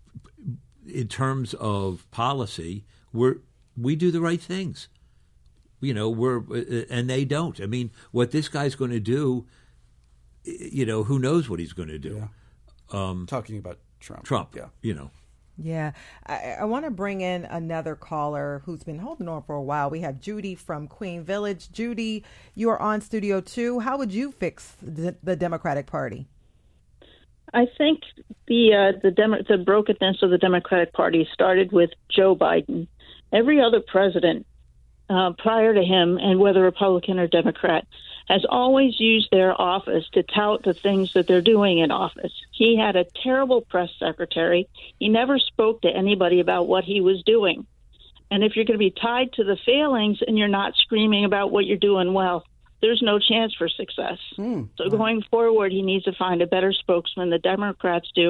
In terms of policy, we're we do the right things. You know, we're and they don't. I mean, what this guy's going to do, you know, who knows what he's going to do? Yeah. Um, Talking about Trump. Trump. Yeah. You know. Yeah, I, I want to bring in another caller who's been holding on for a while. We have Judy from Queen Village. Judy, you are on Studio two. How would you fix the, the Democratic Party? I think the uh, the Demo- the brokenness of the Democratic Party started with Joe Biden. Every other president uh, prior to him, and whether Republican or Democrat, has always used their office to tout the things that they're doing in office. He had a terrible press secretary. He never spoke to anybody about what he was doing. And if you're going to be tied to the failings and you're not screaming about what you're doing well, there's no chance for success. Mm. So going forward, he needs to find a better spokesman. The Democrats do.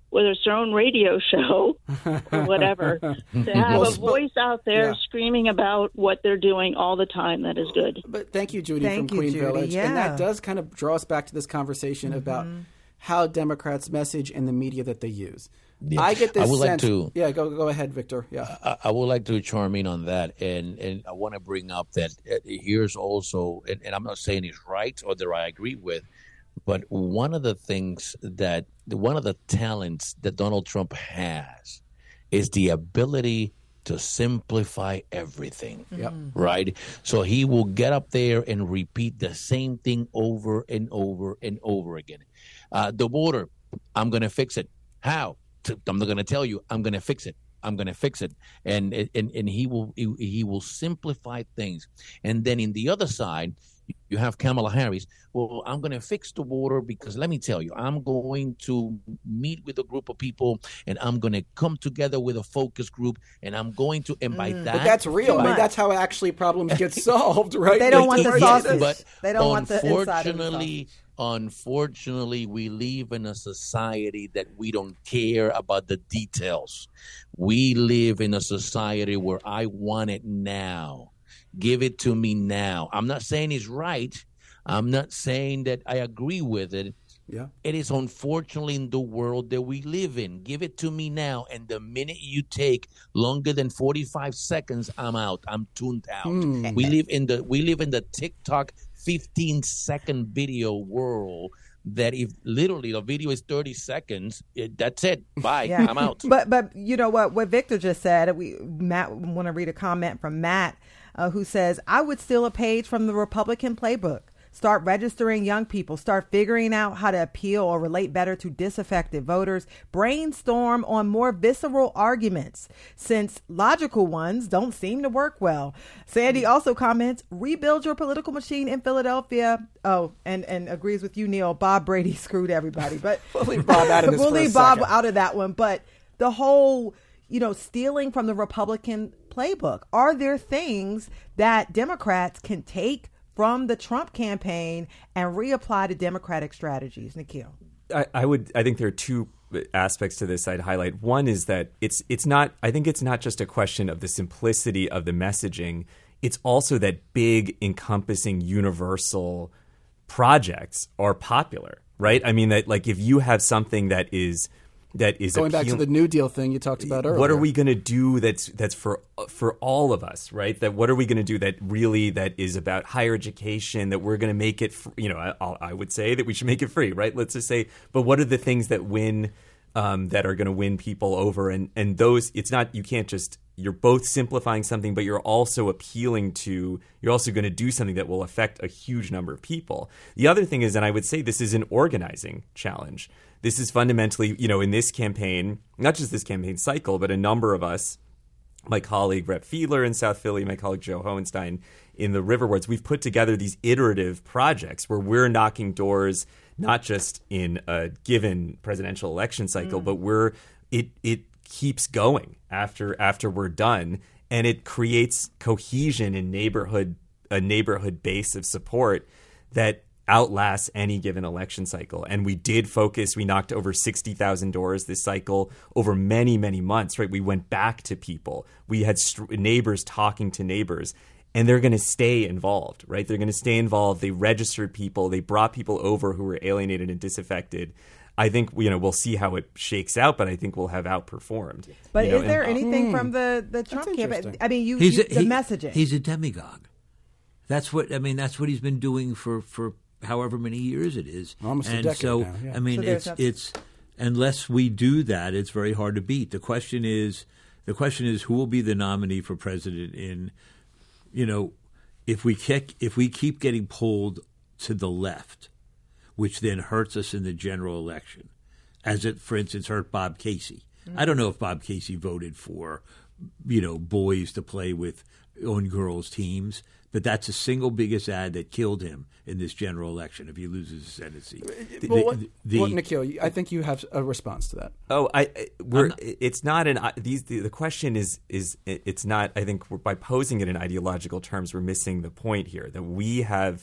whether it's their own radio show or whatever, to have a voice out there yeah. screaming about what they're doing all the time. That is good. But thank you, Judy, Thank from you, Queen Judy. Village. Yeah. And that does kind of draw us back to this conversation Mm-hmm. about how Democrats message and the media that they use. Yeah. I get this I would like sense. to- yeah, go go ahead, Victor. Yeah. I, I would like to chime in on that, and, and I want to bring up that uh, here's also, and, and I'm not saying it's right or that I agree with, but one of the things that, one of the talents that Donald Trump has is the ability to simplify everything, Yep. right? So he will get up there and repeat the same thing over and over and over again. Uh, the border, I'm going to fix it. How? I'm not going to tell you. I'm going to fix it. I'm going to fix it. And and and he will he, he will simplify things. And then in the other side, you have Kamala Harris. Well, I'm going to fix the border because let me tell you, I'm going to meet with a group of people and I'm going to come together with a focus group and I'm going to, and by Mm. that. But that's real. I mean, that's how actually problems get solved, right? They don't want But- the yes, sausage. But They don't want the inside of the unfortunately, unfortunately, we live in a society that we don't care about the details. We live in a society where I want it now. Give it to me now. I'm not saying it's right. I'm not saying that I agree with it. Yeah. It is unfortunately in the world that we live in. Give it to me now. And the minute you take longer than forty-five seconds, I'm out. I'm tuned out. Hmm. We live in the we live in the TikTok fifteen second video world that if literally the video is thirty seconds, it, that's it. Bye. Yeah. I'm out. But but you know what? What Victor just said. We Matt want to read a comment from Matt, uh, who says, "I would steal a page from the Republican playbook. Start registering young people. Start figuring out how to appeal or relate better to disaffected voters. Brainstorm on more visceral arguments, since logical ones don't seem to work well." Sandy also comments, "Rebuild your political machine in Philadelphia." Oh, and, and agrees with you, Neil. Bob Brady screwed everybody. But We'll leave Bob out of this we'll for a leave Bob second. out of that one. But the whole, you know, stealing from the Republican playbook. Are there things that Democrats can take from the Trump campaign and reapply to Democratic strategies? Nikhil. I, I would. I think there are two aspects to this I'd highlight. One is that it's it's not. I think it's not just a question of the simplicity of the messaging. It's also that big, encompassing, universal projects are popular, right? I mean that, like, if you have something that is that is Going back to appeal- the New Deal thing you talked about earlier. What are we going to do that's that's for for all of us, right? That what are we going to do that really that is about higher education, that we're going to make it, fr- you know, I, I would say that we should make it free, right? Let's just say, but what are the things that win, um, that are going to win people over? And and those, it's not, you can't just, you're both simplifying something, but you're also appealing to, you're also going to do something that will affect a huge number of people. The other thing is, and I would say this is an organizing challenge. This is fundamentally, you know, in this campaign, not just this campaign cycle, but a number of us, my colleague Rep Fiedler in South Philly, my colleague Joe Hohenstein in the River Wards, we've put together these iterative projects where we're knocking doors, not just in a given presidential election cycle, mm. but we're it it keeps going after after we're done, and it creates cohesion in neighborhood a neighborhood base of support that outlasts any given election cycle. And we did focus, we knocked over sixty thousand doors this cycle over many, many months, right? We went back to people. We had st- neighbors talking to neighbors, and they're going to stay involved, right? They're going to stay involved. They registered people. They brought people over who were alienated and disaffected. I think, you know, we'll see how it shakes out, but I think we'll have outperformed. But you know, is there and, anything Hmm. from the, the Trump campaign? I mean, you, He's you a- the he- messaging. He's a demagogue. That's what I mean. That's what he's been doing for, for however many years it is. Almost a and decade so, now, yeah. I mean, So there's it's that- it's unless we do that, it's very hard to beat. The question is, the question is, who will be the nominee for president? In, you know, if we kick, if we keep getting pulled to the left, which then hurts us in the general election, as it, for instance, hurt Bob Casey. I don't know if Bob Casey voted for, you know, boys to play with on girls' teams, but that's the single biggest ad that killed him in this general election if he loses the Senate seat. The- Well, what, the- the- well, Nikhil, I think you have a response to that. Oh, I, I we're it's not an I- these the, the question is is it- it's not. I think we're, by posing it in ideological terms, we're missing the point here. That we have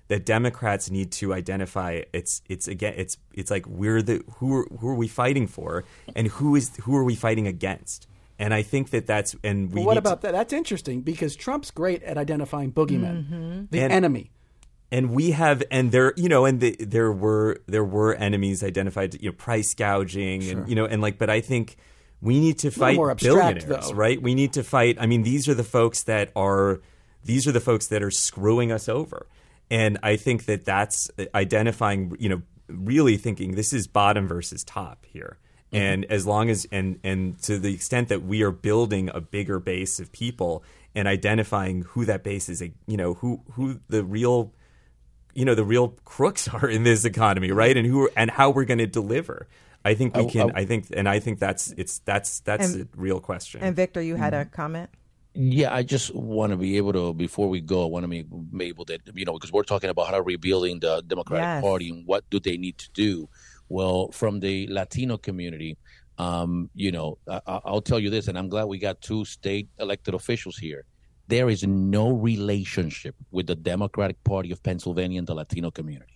that Democrats need to identify. It's it's again it's it's like we're the who are, who are we fighting for, and who is who are we fighting against? And I think that that's and we. Well, what need about to, that? That's interesting because Trump's great at identifying boogeymen, Mm-hmm. the And- enemy. And we have, and there, you know, and the, there were there were enemies identified, you know, price gouging, Sure. and you know, and like, but I think we need to little fight more abstract, billionaires, though. right? We need to fight. I mean, these are the folks that are, these are the folks that are screwing us over, and I think that that's identifying, you know, really thinking this is bottom versus top here. Mm-hmm. And as long as and and to the extent that we are building a bigger base of people and identifying who that base is, you know, who who the real you know the real crooks are in this economy, right? And who and how we're going to deliver. I think we I- can. I- I think, and I think that's it's that's that's And- a real question. And Victor, you had a comment? Yeah, I just want to be able to, before we go, I want to be, be able to, you know, because we're talking about how to rebuilding the Democratic Yes. Party and what do they need to do. Well, from the Latino community, um, you know, I, I'll tell you this, and I'm glad we got two state elected officials here. There is no relationship with the Democratic Party of Pennsylvania and the Latino community.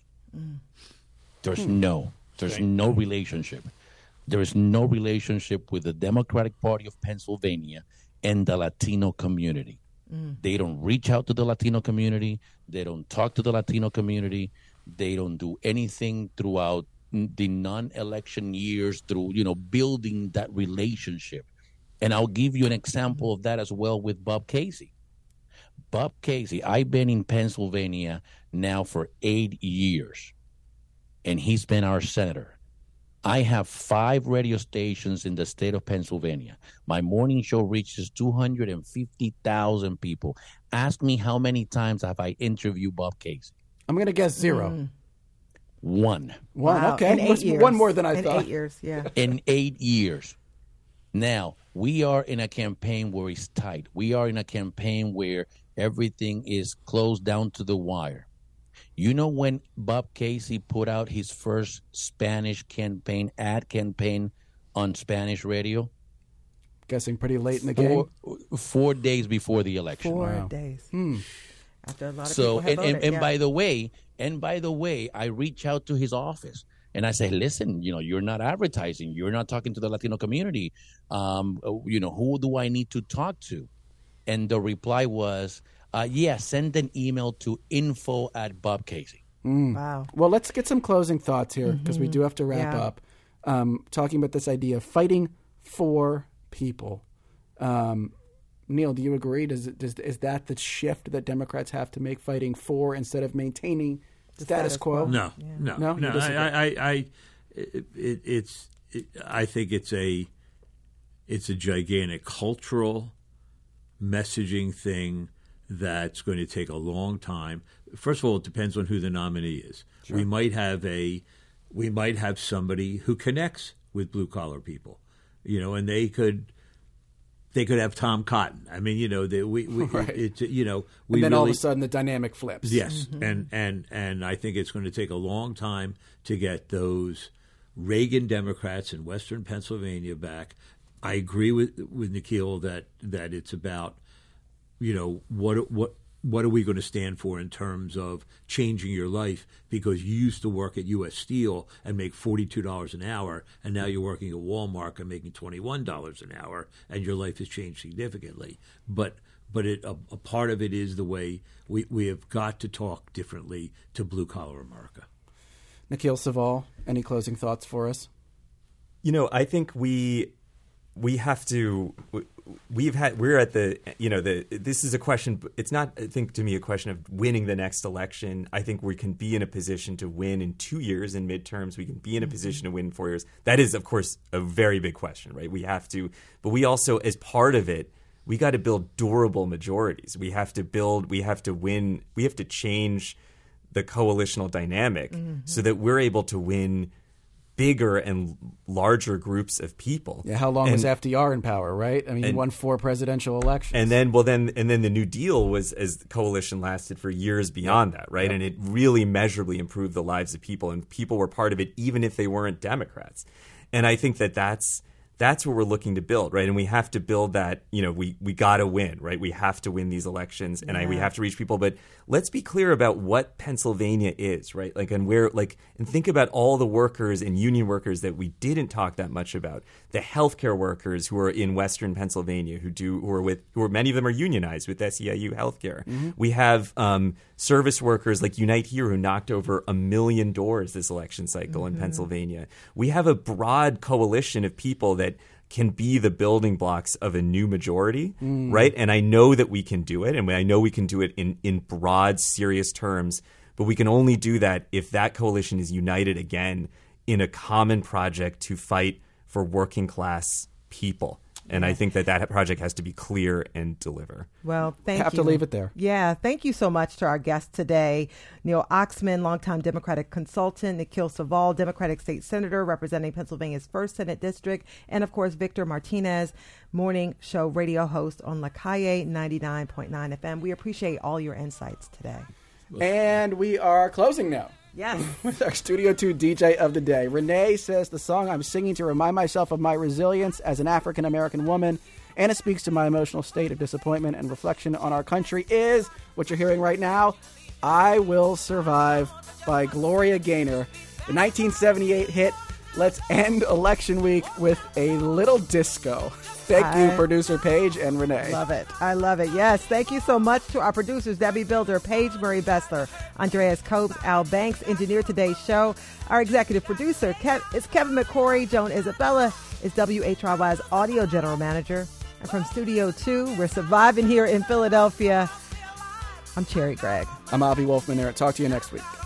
There's Hmm. no, there's no relationship. There is no relationship with the Democratic Party of Pennsylvania and the Latino community. They don't reach out to the Latino community. They don't talk to the Latino community. They don't do anything throughout the non-election years through, you know, building that relationship. And I'll give you an example of that as well with Bob Casey. Bob Casey, I've been in Pennsylvania now for eight years, and he's been our senator. I have five radio stations in the state of Pennsylvania. My morning show reaches two hundred fifty thousand people. Ask me how many times have I interviewed Bob Casey? I'm going to guess zero. Mm. One. One, Wow. okay. In eight Must be years. one more than I In thought. eight years, yeah. In eight years. Now, we are in a campaign where it's tight. We are in a campaign where everything is closed down to the wire. You know when Bob Casey put out his first Spanish campaign, ad campaign on Spanish radio? Guessing pretty late in the game. Four, four days before the election. Four Wow. days. Hmm. After a lot of So, people have and, and, voted, and yeah. by the way, and by the way, I reach out to his office and I say, listen, you know, you're not advertising. You're not talking to the Latino community. Um, you know, who do I need to talk to? And the reply was, uh, yeah, send an email to info at Bob Casey. Mm. Wow. Well, let's get some closing thoughts here because we Mhm. do have to wrap Yeah. up. Um, talking about this idea of fighting for people. Um, Neil, do you agree? Does, it, does is that the shift that Democrats have to make, fighting for instead of maintaining status, Status quo? quo. No, Yeah. no, No? no. You disagree? I, I, I, it, it, it's. It, I think it's a, it's a gigantic cultural messaging thing that's going to take a long time. First of all, it depends on who the nominee is. Sure. We might have a, we might have somebody who connects with blue collar people, you know, and they could. They could have Tom Cotton. I mean, you know, they, we, we Right. it's you know, we And then really, all of a sudden the dynamic flips. Yes, and and and I think it's going to take a long time to get those Reagan Democrats in Western Pennsylvania back. I agree with with Nikhil that that it's about, you know, what what what are we going to stand for in terms of changing your life because you used to work at U S Steel and make forty-two dollars an hour, and now you're working at Walmart and making twenty-one dollars an hour, and your life has changed significantly. But but it, a, a part of it is the way we, we have got to talk differently to blue-collar America. Nikhil Saval, any closing thoughts for us? You know, I think we we have to. We've had. We're at the. You know, the. This is a question. It's not. I think to me a question of winning the next election. I think we can be in a position to win in two years in midterms. We can be in a position to win in four years. That is, of course, a very big question, right? We have to. But we also, as part of it, we got to build durable majorities. We have to build. We have to win. We have to change the coalitional dynamic Mm-hmm. so that we're able to win bigger and larger groups of people. Yeah, how long and, was F D R in power, right? I mean, he and- won four presidential elections. And then, well, then, and then the New Deal was, as the coalition lasted for years beyond that, right? Yep. And it really measurably improved the lives of people, and people were part of it, even if they weren't Democrats. And I think that that's That's what we're looking to build, right? And we have to build that, you know, we, we got to win, right? We have to win these elections, and yeah. I, we have to reach people. But let's be clear about what Pennsylvania is, right? Like, and where, like, and think about all the workers and union workers that we didn't talk that much about. The healthcare workers who are in Western Pennsylvania, who do, who are with, who are, many of them are unionized with S E I U Healthcare. Mm-hmm. We have um, service workers like Unite Here, who knocked over a million doors this election cycle mm-hmm. in Pennsylvania. We have a broad coalition of people that can be the building blocks of a new majority, mm. right? And I know that we can do it, and I know we can do it in, in broad, serious terms, but we can only do that if that coalition is united again in a common project to fight for working class people. And I think that that project has to be clear and deliver. Well, thank Have you. Have to leave it there. Yeah, thank you so much to our guest today, Neil Oxman, longtime Democratic consultant, Nikhil Saval, Democratic state senator representing Pennsylvania's first Senate district, and, of course, Victor Martinez, morning show radio host on La Calle ninety-nine point nine F M. We appreciate all your insights today. And we are closing now. Yes. With our Studio two D J of the day. Renee says the song I'm singing to remind myself of my resilience as an African-American woman, and it speaks to my emotional state of disappointment and reflection on our country, is what you're hearing right now, I Will Survive by Gloria Gaynor. The nineteen seventy-eight hit. Let's end election week with a little disco. Thank I you, producer Paige and Renee. Love it. I love it. Yes. Thank you so much to our producers, Debbie Builder, Paige Murray Bessler, Andreas Copes, Al Banks, engineered today's show. Our executive producer Kev- is Kevin McCory. Joan Isabella is W H R Y's audio general manager. And from Studio two, we're surviving here in Philadelphia. I'm Cherry Gregg. I'm Avi Wolfman there. Talk to you next week.